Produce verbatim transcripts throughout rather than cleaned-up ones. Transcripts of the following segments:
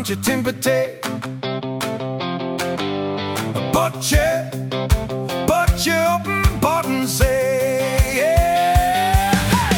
manche Timpete. Botje, Botje op den Boddensee. Yeah.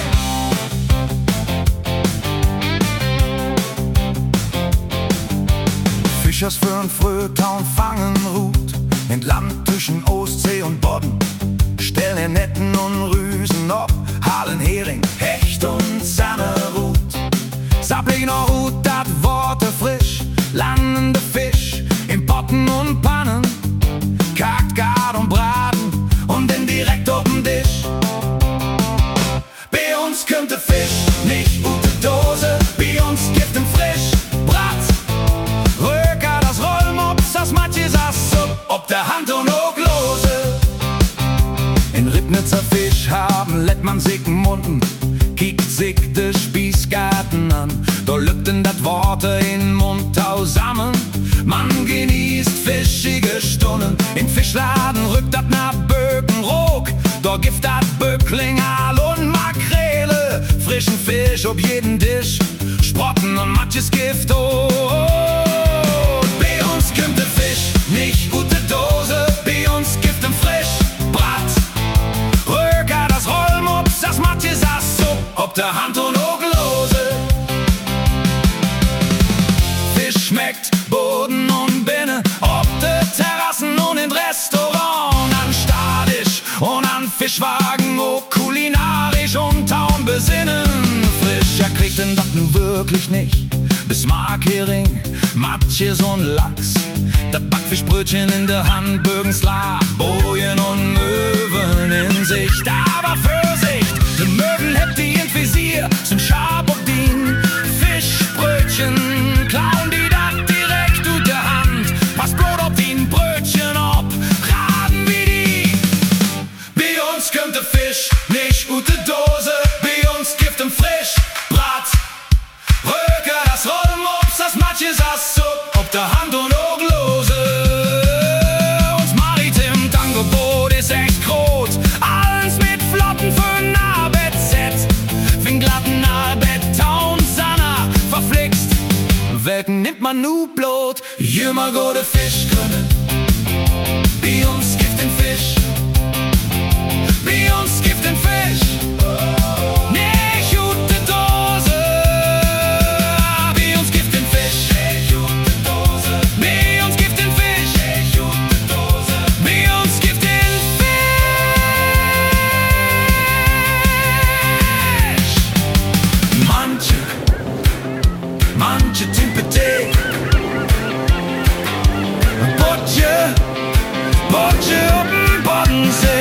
Fischers führen Fröter und fangen Rut in Land zwischen Ostsee und Bodden. Stellen Netten und Rüsen ob, Halen, Hering, Hecht und Sammerut. Sappling noch Rut, dat Worte frisch, landende Fisch in Potten und Pannen. Kakt, gart und braten und dann direkt auf'n Tisch. Bei uns kommt der Fisch nicht aus der Dose, bei uns gibt ihn frisch, Brat, Röker, das Rollmops, das Matjes, das Supp, ob der Hand und auch lose. In Ribnitzer Fisch haben lädt man sich Munden, kiekt sich de Spießgarten an. Da lüpten dat Worte in Mund zusammen. Man genießt fischige Stunden. In Fischladen rückt dat nach Bökenrock. Da gibt dat Böckling, Aal und Makrele. Frischen Fisch ob jeden Tisch, Sprotten und manches Gift. Oh, oh. Bei uns kommt der Fisch nicht aus der Dose, bei uns gibt ihn frisch, Brat, Röker, das Rollmops, das manches, das Supp, ob der Hand und auch lose. Fisch schmeckt Boden und Binne, ob de Terrassen und in Restaurant, an Stadisch und an Fischwagen, oh kulinarisch und Taun besinnen. Frischer kriegt den dat nu wirklich nicht, Bismarck, Hering, Matjes und Lachs. Dat Backfischbrötchen in der Hand, Bögenslag, Bojen und Möwen in Sicht. Aber Vorsicht, de Möwen hebt die in Visier, sind scharf ob dien Fischbrötchen, klauen die dat direkt ut der Hand. Passt bloß ob dien Brötchen ob, raten wie die. Bei uns kommt der Fisch nicht ut der Dose, bei uns gibt ihn frisch, Brat, Röker, das Rollmops, das Matjes, das Supp, ob der Hand und auch lose. Uns maritim Angebot ist echt groß, alles mit Flotten für ein A B Z. Fin glatten A B Town, Sanna, verflixt. Welken nimmt man nu blot? Jümmer gute Fisch können. Bei uns gibt den Fisch. Bei uns gibt den Fisch. Nicht ut de Dose. Bei uns gibt den Fisch. Nicht ut de Dose. Bei uns gibt den Fisch. Nicht ut de Dose. Bei uns gibt den Fisch. Manche, manche Timpete. Botje, Botje op den Boddensee.